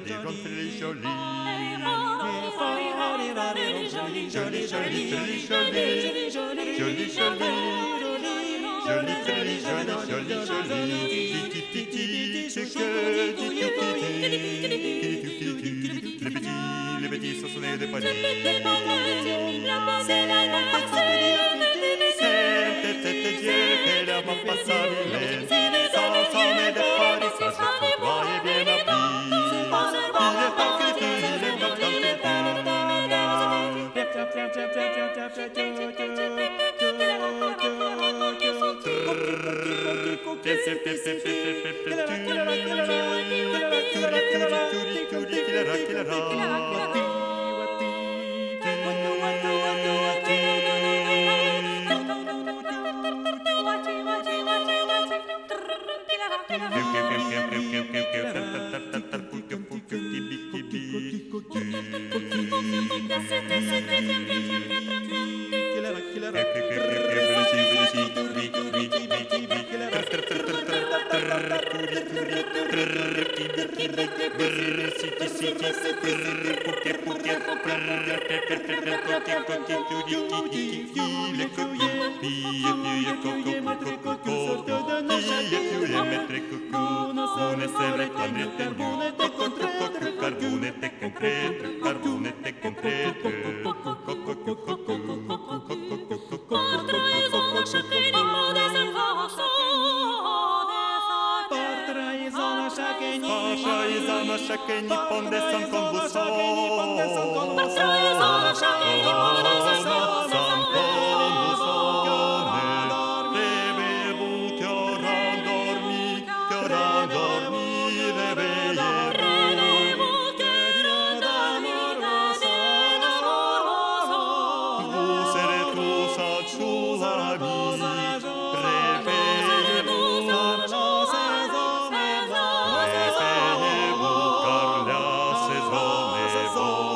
des rentrées jolies. Joli, joli, joli, Joli, joli, joli, joli, joli, joli, joli, les petits saucissonnés de Paris. C'était Dieu que la main passable, saucissonnés de Paris, ça se voyait bien la vie. Il est pas critique, il est pas chaque nippon descend comme vous rêvez-vous que rendormi, réveillez-vous. Vous serez tous un jour amis, réveillez-vous. Réveillez-vous car la saison est bonne.